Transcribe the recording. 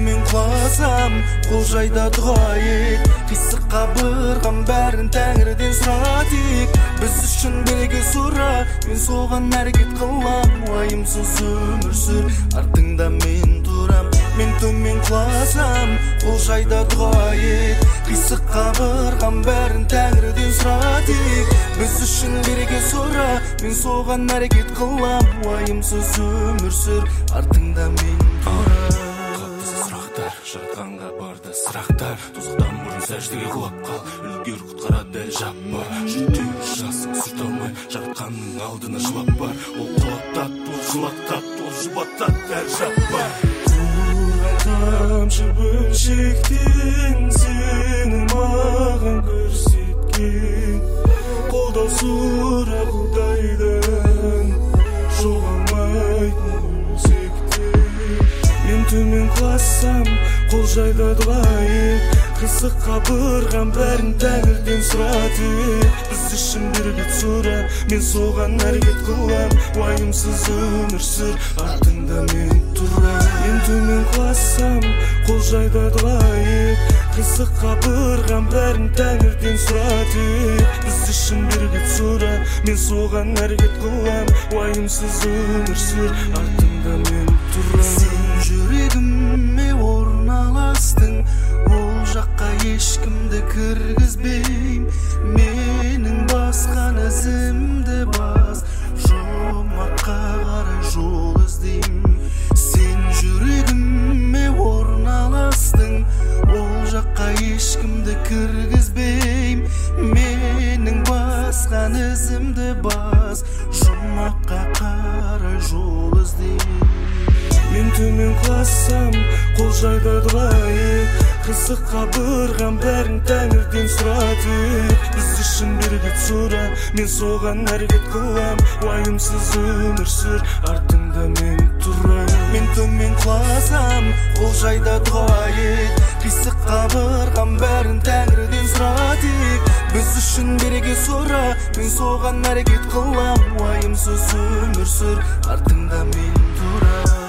төмен құласам қол жайда дұға ет. Қисық қабырғам бәрін тәңірден сұра тек. Біз үшін бірге сұра, мен соған әрекет қылам. Уайымсыз өмір сүр, артыңда мен тұрам. Мен төмен құласам қол жайда дұға ет. Қисық қабырғам бәрін тәңірден сұра тек. Біз үшін бірге сұра, мен соған әрекет қылам. Уайымсыз өмір сүр, артыңда мен тұрам. Жаратқанға барды сұрақтар, тозақтан бұрын сәждеге құлап қал, үлгер құтқара дәл жаппа. Жүрдегі жасың сүрт алмай, жаратқанның алдына жылап бар. Ол құлаттат, ол жылаттат, ол жұбаттат дәл жаппа. Құрған тамшы бөлшектен сені маған көрсеткен, қолдау сұра Құдайдан, жоғалмайтын мен төмен құласам қол жайда дұға ет. Қисық қабырғам бәрін тәңірден сұра тек. Біз үшін бірге сұра, мен соған әрекет қылам. Уайымсыз өмір сүр, артыңда мен тұрам. Мен төмен құласам қол жайда дұға ет. Қисық қабырғам бәрін тәңірден сұра тек. Біз үшін бірге сұра, мен соған әрекет қылам. Уайымсыз өмір сүр, артыңда мен тұрам. Жүрегіме орналастың, ол жаққа ешкімді кіргізбейм. Менің басқан ізімді бас, жұмаққа қарай жол іздейм. Сен жүрегіме орналастың, ол жаққа ешкімді кіргізбейм. Менің басқан ізімді бас, жұмаққа қарай жол іздейм. Мен төмен құласам қол жайда дұға ет. Қисық қабырғам бәрін тәңірден сұра тек. Біз үшін бірге сұра, мен соған әрекет қылам. Уайымсыз өмір сүр, артыңда мен тұрам. Мен төмен құласам қол жайда дұға ет. Қисық қабырғам бәрін тәңірден сұра тек. Біз үшін бірге сұра, мен соған әрекет қылам. Уайымсыз өмір сүр, артыңда мен тұрам.